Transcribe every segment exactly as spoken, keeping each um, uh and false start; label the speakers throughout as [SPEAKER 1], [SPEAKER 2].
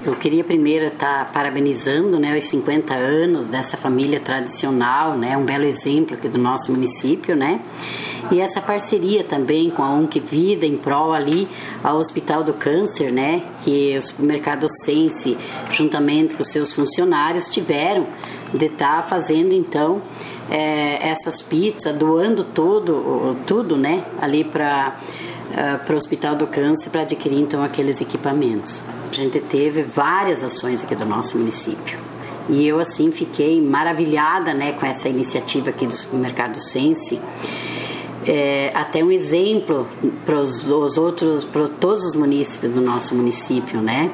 [SPEAKER 1] Eu queria primeiro estar parabenizando, né, os cinquenta anos dessa família tradicional, né, um belo exemplo aqui do nosso município, né, e essa parceria também com a Onquivida em prol ali ao Hospital do Câncer, né, que o supermercado Sense, juntamente com seus funcionários, tiveram de estar fazendo então é, essas pizzas, doando tudo, tudo, né, ali para Uh, para o Hospital do Câncer para adquirir então aqueles equipamentos. A gente teve várias ações aqui do nosso município e eu assim fiquei maravilhada, né, com essa iniciativa aqui do supermercado Sense. É, até um exemplo para os outros, para todos os munícipes do nosso município, né?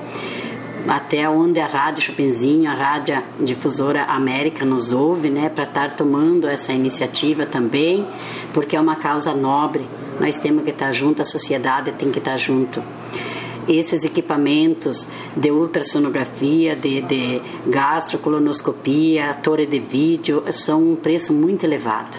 [SPEAKER 1] Até onde a Rádio Chopinzinho, a Rádio Difusora América nos ouve, né, para estar tomando essa iniciativa também, porque é uma causa nobre. Nós temos que estar junto, a sociedade tem que estar junto. Esses equipamentos de ultrassonografia, de, de gastrocolonoscopia, torre de vídeo, são um preço muito elevado.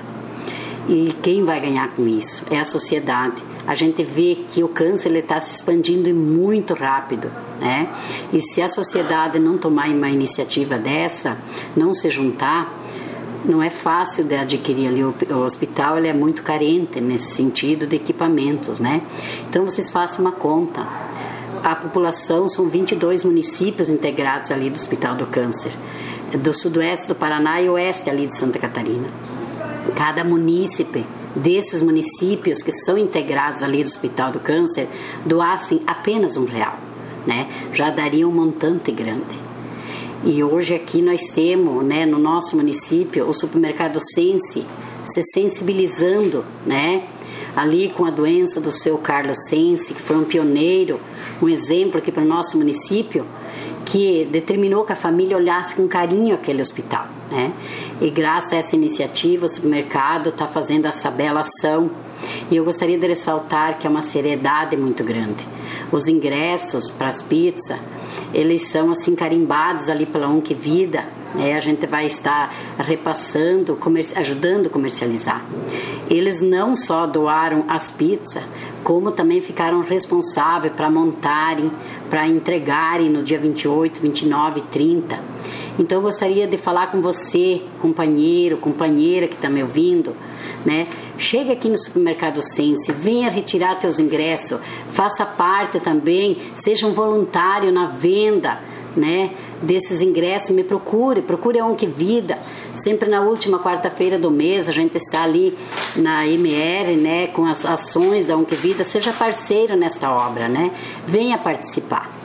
[SPEAKER 1] E quem vai ganhar com isso? É a sociedade. A gente vê que o câncer está se expandindo muito rápido, né? E se a sociedade não tomar uma iniciativa dessa, não se juntar, não é fácil de adquirir ali. O, o hospital ele é muito carente nesse sentido de equipamentos, né? Então vocês façam uma conta. A população são vinte e dois municípios integrados ali do Hospital do Câncer, do sudoeste do Paraná e oeste ali de Santa Catarina. Cada munícipe desses municípios que são integrados ali do Hospital do Câncer doassem apenas um real, né? Já daria um montante grande. E hoje aqui nós temos, né, no nosso município, o supermercado Sense se sensibilizando, né, ali com a doença do seu Carlos Sense, que foi um pioneiro, um exemplo aqui para o nosso município, que determinou que a família olhasse com carinho aquele hospital, né? E graças a essa iniciativa o supermercado está fazendo essa bela ação. E eu gostaria de ressaltar que é uma seriedade muito grande. Os ingressos para as pizzas, eles são assim carimbados ali pela Onquivida, né? A gente vai estar repassando, comerci- ajudando a comercializar. Eles não só doaram as pizzas, como também ficaram responsáveis para montarem, para entregarem no dia vinte e oito, vinte e nove e trinta. Então eu gostaria de falar com você, companheiro, companheira que está me ouvindo, né? Chegue aqui no supermercado Sense, venha retirar teus ingressos, faça parte também, seja um voluntário na venda, né, desses ingressos. Me procure, procure a Onquivida. Sempre na última quarta-feira do mês a gente está ali na M R, né, com as ações da Onquivida. Seja parceiro nesta obra, né? Venha participar.